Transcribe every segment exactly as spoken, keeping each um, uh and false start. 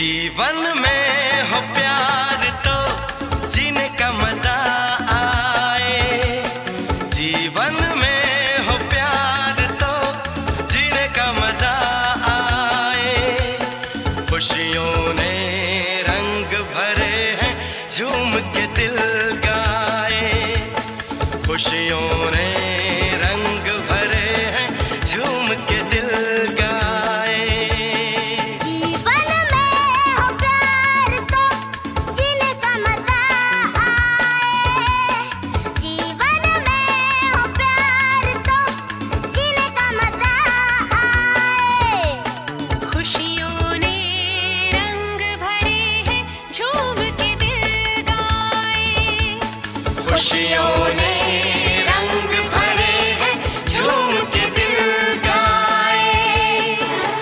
जीवन में हो प्यार तो जीने का मजा आए। जीवन में हो प्यार तो जीने का मजा आए। खुशियों ने रंग भरे हैं झूम के दिल गाए। खुशियों ने रंग भरे हैं झूम के दिल गाए। खुशियों ने रंग भरे हैं झूम के दिल गाए।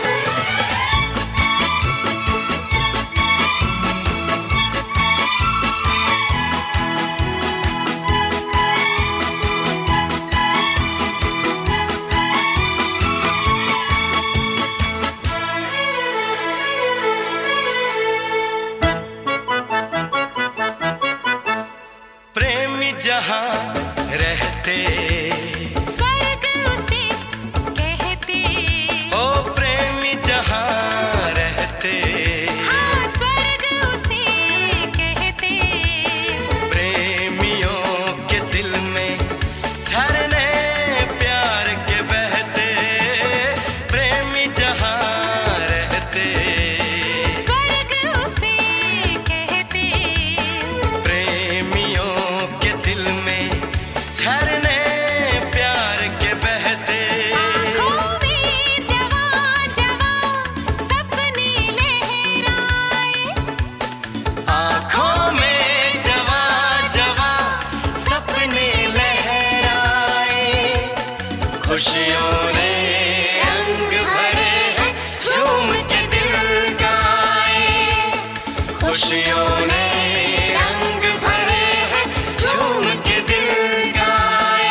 प्रेमी जहाँ रहते स्वर्ग उसे कहते। ओ प्रेमी जहाँ रहते हाँ स्वर्ग उसे कहते। प्रेमियों के दिल में झरने प्यार के बहते। प्रेमी जहाँ रहते स्वर्ग उसे कहते। प्रेमियों के दिल में झरने प्यार के बहते। आँखों में जवां जवां सपने लहराए। आँखों में जवां जवां सपने लहराए। खुशियों ने रंग भरे हैं झूम के दिल गाए। खुशियों ने रंग भरे हैं झूम के दिल गाए।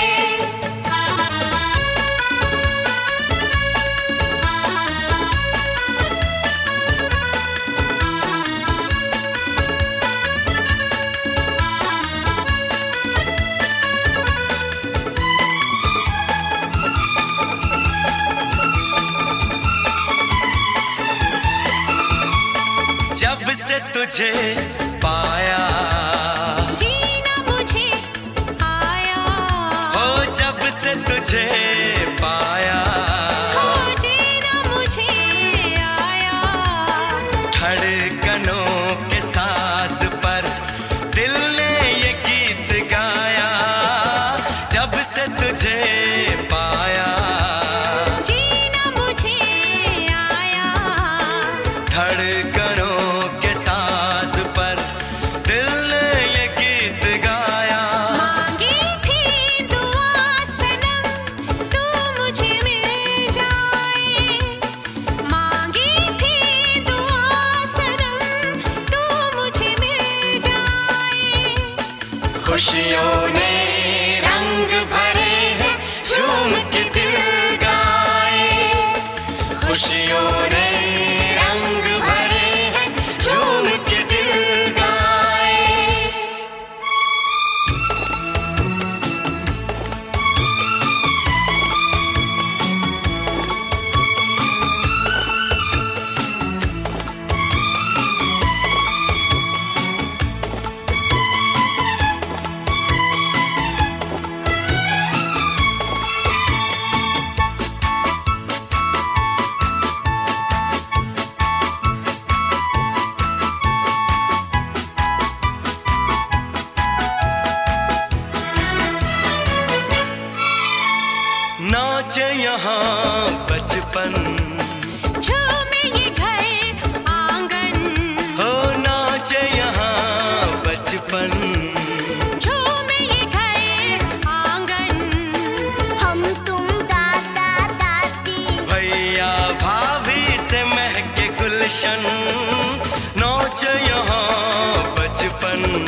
जब से तुझे पाया जीना मुझे आया। हो, जब से तुझे पाया हो जीना मुझे आया। धड़कनों के सांस पर दिल ने ये गीत गाया। जब से तुझे पाया जीना मुझे आया। धड़कनों के सांस पर दिल ने ये गीत गाया। मांगी थी दुआ सनम तू मुझे मिल जाए। मांगी थी दुआ सनम तू मुझे मिल जाए। खुशियों ने रंग भरे हैं झूम के दिल गाए। खुशियों ने रंग भरे हैं झूम के दिल गाए। नाचे यहाँ बचपन झूमे ये घर आंगन। हो, नाचे यहाँ बचपन झूमे ये घर आंगन। हम तुम दादा दादी भैया भाभी से महके गुलशन। नाचे यहाँ बचपन